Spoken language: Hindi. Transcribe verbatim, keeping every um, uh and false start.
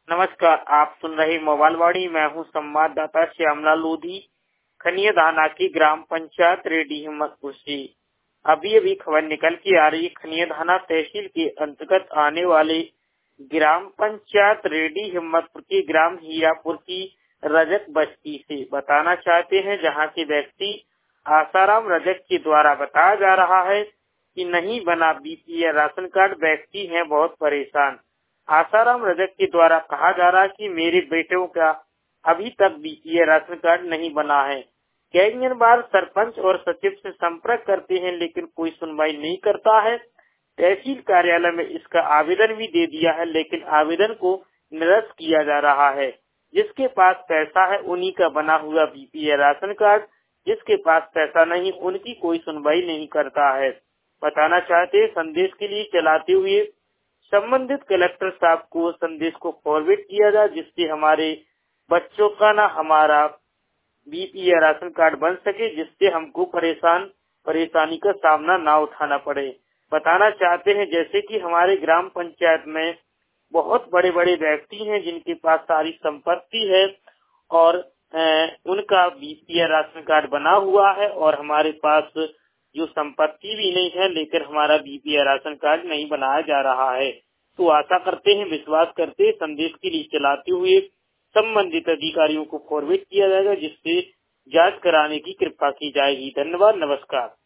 नमस्कार, आप सुन रहे मोबाइल वाणी। मैं हूं संवाददाता श्यामला लोधी। खनिया धाना की ग्राम पंचायत रेडी हिम्मतपुर से अभी अभी खबर निकल के आ रही। खनिया धाना तहसील के अंतर्गत आने वाले ग्राम पंचायत रेडी हिम्मतपुर की ग्राम हीरापुर की रजक बस्ती से बताना चाहते हैं, जहां के व्यक्ति आसाराम रजक के द्वारा बताया जा रहा है कि नहीं बना बीपीएल राशन कार्ड। व्यक्ति हैं बहुत परेशान। आसाराम रजक के द्वारा कहा जा रहा है कि मेरे बेटों का अभी तक बीपीएल राशन कार्ड नहीं बना है। कई बार सरपंच और सचिव से संपर्क करते हैं, लेकिन कोई सुनवाई नहीं करता है। तहसील कार्यालय में इसका आवेदन भी दे दिया है, लेकिन आवेदन को निरस्त किया जा रहा है। जिसके पास पैसा है उन्हीं का बना हुआ बीपीएल राशन कार्ड, जिसके पास पैसा नहीं उनकी कोई सुनवाई नहीं करता है। बताना चाहते हैं, संदेश के लिए चलाते हुए संबंधित कलेक्टर साहब को संदेश को फॉरवर्ड किया जाए, जिससे हमारे बच्चों का ना हमारा बीपीएल राशन कार्ड बन सके, जिससे हमको परेशान परेशानी का सामना ना उठाना पड़े। बताना चाहते हैं जैसे कि हमारे ग्राम पंचायत में बहुत बड़े बड़े व्यक्ति हैं जिनके पास सारी संपत्ति है और उनका बीपीएल राशन कार्ड बना हुआ है, और हमारे पास जो संपत्ति भी नहीं है, लेकिन हमारा बीपीएल राशन कार्ड नहीं बनाया जा रहा है। तो आशा करते हैं, विश्वास करते हैं, संदेश के लिए चलाते हुए संबंधित अधिकारियों को फॉरवर्ड किया जाएगा, जिससे जांच कराने की कृपा की जाएगी। धन्यवाद, नमस्कार।